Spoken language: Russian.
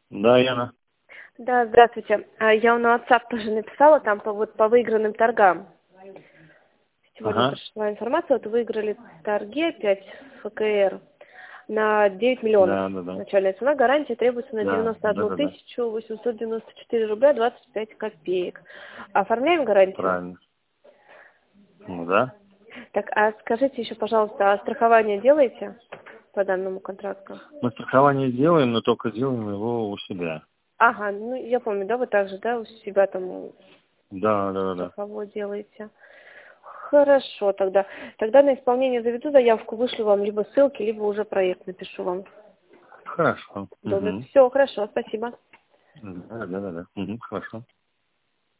Да, Яна. Да, здравствуйте. Я на WhatsApp тоже написала там по выигранным торгам. Сегодня Ага. пришла информация, вот выиграли торги опять ФКР на 9 миллионов. Да, да, да. Начальная цена, гарантия требуется на Да, да, 91 да, да. 894 рубля 25 копеек. Оформляем гарантию? Правильно. Ну да. Так, а скажите еще, пожалуйста, а страхование делаете по данному контракту? Мы страхование делаем, но только делаем его у себя. Ага, ну я помню, да, вы также, да, у себя там Да, да, да, да. страховой делаете. Хорошо, тогда. Тогда на исполнение заведу заявку, вышлю вам либо ссылки, либо уже проект напишу вам. Хорошо. Добро. Угу. Все, хорошо, спасибо. Да, да, да, да. Угу. Хорошо.